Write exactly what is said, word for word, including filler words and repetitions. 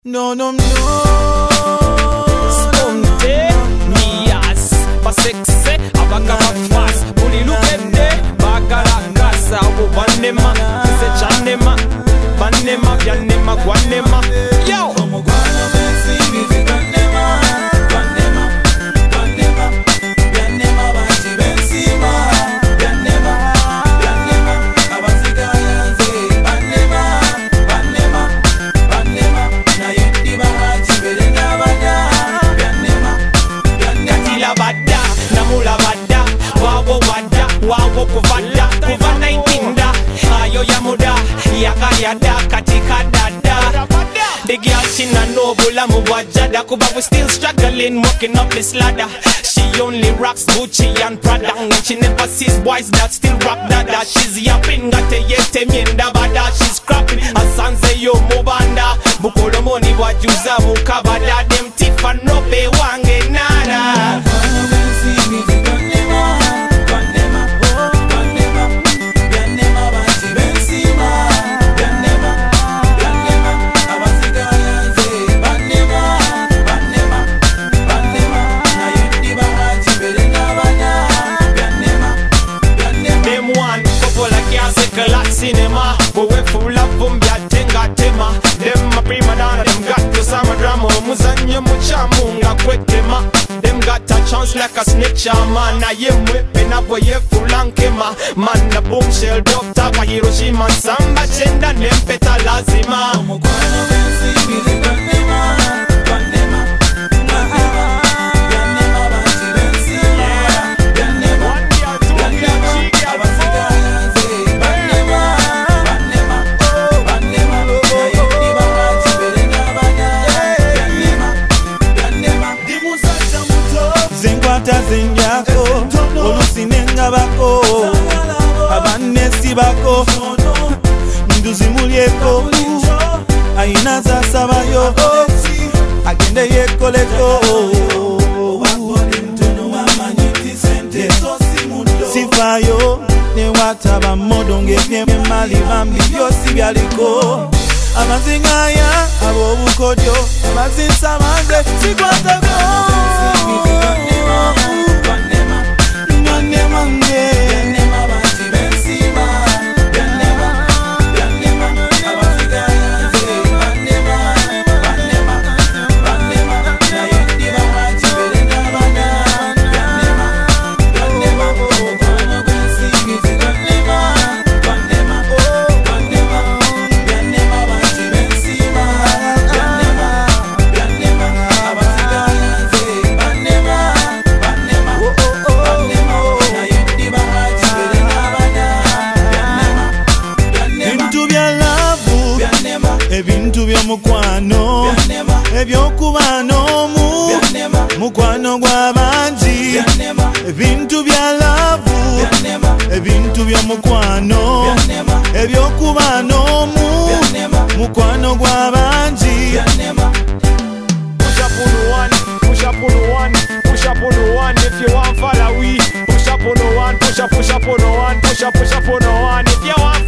No, no, no. Spontaneous, pas sexy, abagara fast. Buli lukende, bagara kasa. Abo banema, se chanema, banema, byanema, gwanema. Yo. Wawo kuvada, kuva nineteen da Ayo ya muda, yakayada katika dada The girl she na nobula muwajada Kuba we still struggling, walking up this ladder She only rocks Gucci and Prada And she never sees boys that still rock dada She's yapping, gate yete mienda bada She's scrapping, asanze yo mubanda Bukolo moni wajuza mukabada Dem tifa nope wange nada Cinema, but we full of bumbia tenga tema. Them a prima donna, them got to some drama. Muzanya muchamunga kwetema. Them got a chance like a snitch, man. I am whipping up with you full and kema. Man, the bombshell doctor, wa Hiroshima, samba chenda nempeta lazima. Zinjako, olusinenga bako, abanesi bako, nduzi mulieko, aina za sabayo, agende yeko leko. Sifayo, ne wataba modonge vye mali bambi yosi byaliko. Amazingaya, abo bukodyo, amazinsa manze, sikwata go. Ebintu bya mukwano ebyokuba n'omu mukwano gw'abangi ebintu bya laavu ebintu bya mukwano ebyokuba n'omu mukwano gw'abangi. Push up on the one, push up on the one, push up on the one if you want follow we. Push up on the one, push up, push up on the one, push up, push up on the one if you want